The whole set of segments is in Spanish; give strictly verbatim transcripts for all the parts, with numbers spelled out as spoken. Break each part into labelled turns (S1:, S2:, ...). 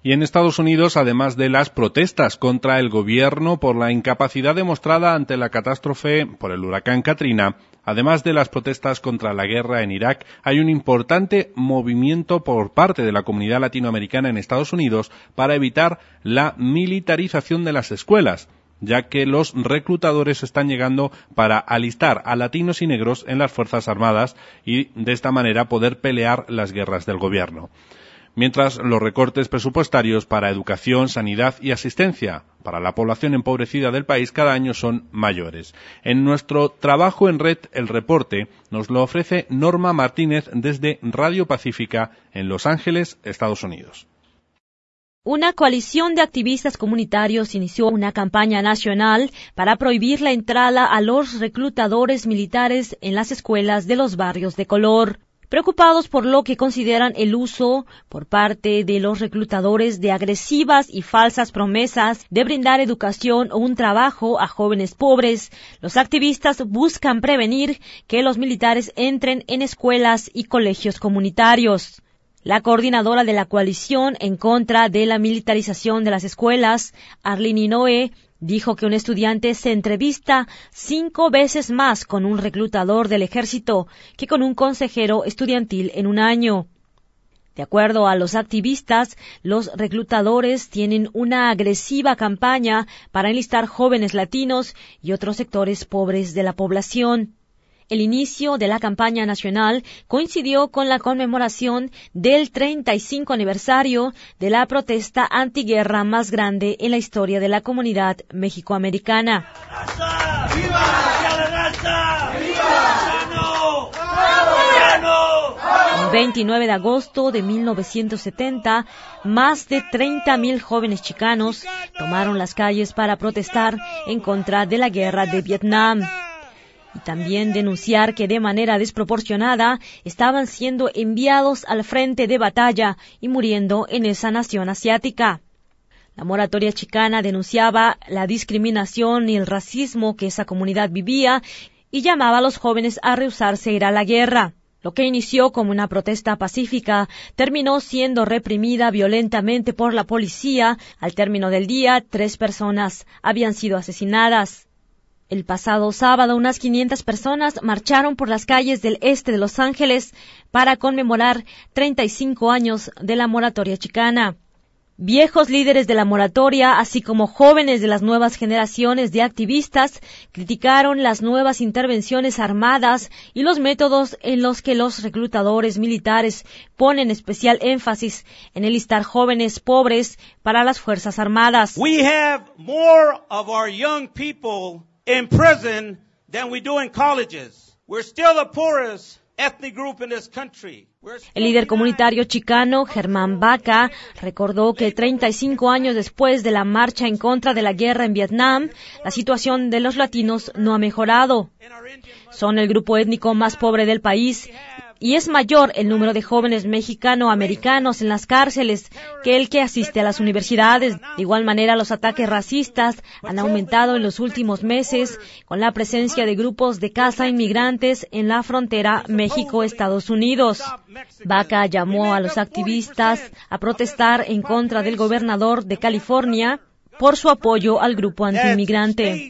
S1: Y en Estados Unidos, además de las protestas contra el gobierno por la incapacidad demostrada ante la catástrofe por el huracán Katrina, además de las protestas contra la guerra en Irak, hay un importante movimiento por parte de la comunidad latinoamericana en Estados Unidos para evitar la militarización de las escuelas, ya que los reclutadores están llegando para alistar a latinos y negros en las Fuerzas Armadas y de esta manera poder pelear las guerras del gobierno. Mientras los recortes presupuestarios para educación, sanidad y asistencia para la población empobrecida del país cada año son mayores. En nuestro trabajo en red, El Reporte, nos lo ofrece Norma Martínez desde Radio Pacífica en Los Ángeles, Estados Unidos.
S2: Una coalición de activistas comunitarios inició una campaña nacional para prohibir la entrada a los reclutadores militares en las escuelas de los barrios de color. Preocupados por lo que consideran el uso por parte de los reclutadores de agresivas y falsas promesas de brindar educación o un trabajo a jóvenes pobres, los activistas buscan prevenir que los militares entren en escuelas y colegios comunitarios. La coordinadora de la coalición en contra de la militarización de las escuelas, Arlene Noé, dijo que un estudiante se entrevista cinco veces más con un reclutador del ejército que con un consejero estudiantil en un año. De acuerdo a los activistas, los reclutadores tienen una agresiva campaña para enlistar jóvenes latinos y otros sectores pobres de la población. El inicio de la campaña nacional coincidió con la conmemoración del treinta y cinco aniversario de la protesta antiguerra más grande en la historia de la comunidad mexicoamericana. ¡Viva la raza! ¡Viva! El veintinueve de agosto de mil novecientos setenta, más de treinta mil jóvenes chicanos tomaron las calles para protestar en contra de la guerra de Vietnam. Y también denunciar que de manera desproporcionada estaban siendo enviados al frente de batalla y muriendo en esa nación asiática. La moratoria chicana denunciaba la discriminación y el racismo que esa comunidad vivía y llamaba a los jóvenes a rehusarse a ir a la guerra. Lo que inició como una protesta pacífica terminó siendo reprimida violentamente por la policía. Al término del día, tres personas habían sido asesinadas. El pasado sábado, unas quinientas personas marcharon por las calles del este de Los Ángeles para conmemorar treinta y cinco años de la moratoria chicana. Viejos líderes de la moratoria, así como jóvenes de las nuevas generaciones de activistas, criticaron las nuevas intervenciones armadas y los métodos en los que los reclutadores militares ponen especial énfasis en enlistar jóvenes pobres para las Fuerzas Armadas.
S3: We have more of our young people in prison than we do in colleges. We're still the poorest ethnic group in this country.
S2: El líder comunitario chicano, Germán Baca, recordó que treinta y cinco años después de la marcha en contra de la guerra en Vietnam, la situación de los latinos no ha mejorado. Son el grupo étnico más pobre del país y es mayor el número de jóvenes mexicano-americanos en las cárceles que el que asiste a las universidades. De igual manera, los ataques racistas han aumentado en los últimos meses con la presencia de grupos de caza inmigrantes en la frontera México-Estados Unidos. Baca llamó a los activistas a protestar en contra del gobernador de California por su apoyo al grupo antiinmigrante.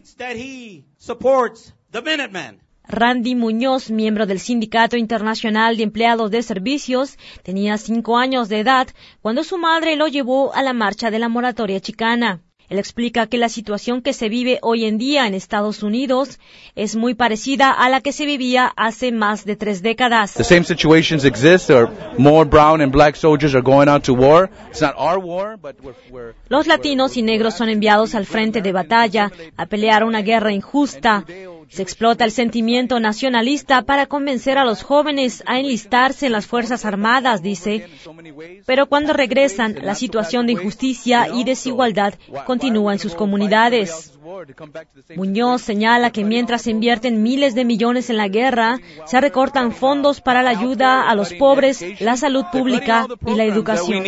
S2: Randy Muñoz, miembro del Sindicato Internacional de Empleados de Servicios, tenía cinco años de edad cuando su madre lo llevó a la marcha de la moratoria chicana. Él explica que la situación que se vive hoy en día en Estados Unidos es muy parecida a la que se vivía hace más de tres décadas.
S4: The same situations exist. There are more brown and black soldiers are going out to war. It's not our war, but we're, we're
S2: Los latinos y negros son enviados al frente de batalla a pelear una guerra injusta. Se explota el sentimiento nacionalista para convencer a los jóvenes a enlistarse en las Fuerzas Armadas, dice. Pero cuando regresan, la situación de injusticia y desigualdad continúa en sus comunidades. Muñoz señala que mientras se invierten miles de millones en la guerra, se recortan fondos para la ayuda a los pobres, la salud pública y la educación.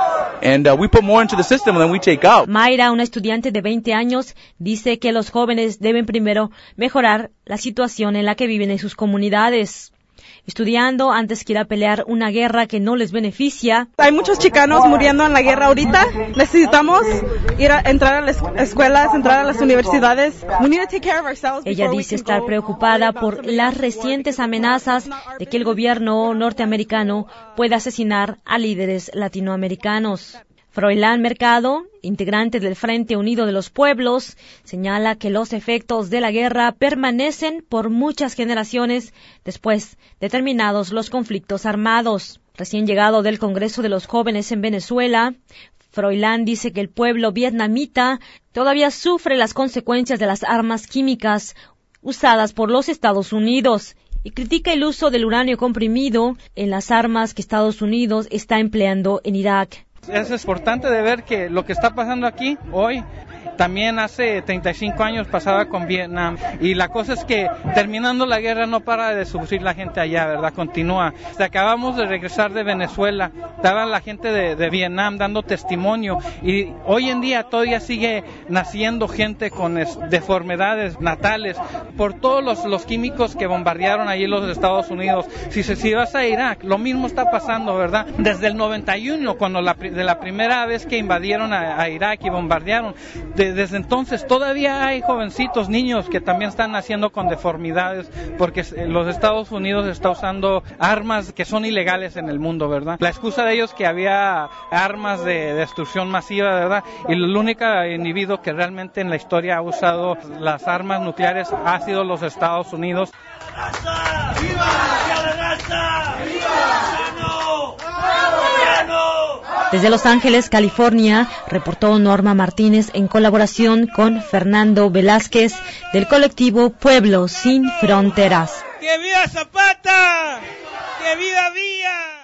S2: Mayra, una estudiante de veinte años, dice que los jóvenes deben primero mejorar la situación en la que viven en sus comunidades. estudiando antes que ir a pelear una guerra que no les beneficia.
S5: Hay muchos chicanos muriendo en la guerra ahorita. Necesitamos ir a entrar a las escuelas, entrar a las universidades. We need to take care of ourselves.
S2: Ella dice estar preocupada por las recientes amenazas de que el gobierno norteamericano pueda asesinar a líderes latinoamericanos. Froilán Mercado, integrante del Frente Unido de los Pueblos, señala que los efectos de la guerra permanecen por muchas generaciones después de terminados los conflictos armados. Recién llegado del Congreso de los Jóvenes en Venezuela, Froilán dice que el pueblo vietnamita todavía sufre las consecuencias de las armas químicas usadas por los Estados Unidos y critica el uso del uranio comprimido en las armas que Estados Unidos está empleando en Irak.
S6: Es importante de ver que lo que está pasando aquí hoy también hace treinta y cinco años pasaba con Vietnam, y la cosa es que terminando la guerra no para de sufrir la gente allá, ¿verdad? Continúa. Acabamos de regresar de Venezuela, estaba la gente de, de Vietnam dando testimonio, y hoy en día todavía sigue naciendo gente con es, deformidades natales por todos los, los químicos que bombardearon allí los Estados Unidos. Si, si vas a Irak, lo mismo está pasando, ¿verdad? Desde el noventa y uno, cuando la, de la primera vez que invadieron a, a Irak y bombardearon, de, desde entonces todavía hay jovencitos, niños que también están naciendo con deformidades porque los Estados Unidos está usando armas que son ilegales en el mundo, ¿verdad? La excusa de ellos que había armas de destrucción masiva, ¿verdad? Y el único individuo que realmente en la historia ha usado las armas nucleares ha sido los Estados Unidos.
S3: ¡Raza! ¡Viva! ¡Viva la raza! ¡Viva! ¡No! ¡No!
S2: Desde Los Ángeles, California, reportó Norma Martínez en colaboración con Fernando Velázquez del colectivo Pueblos Sin Fronteras.
S3: ¡Que viva Zapata! ¡Que viva Villa!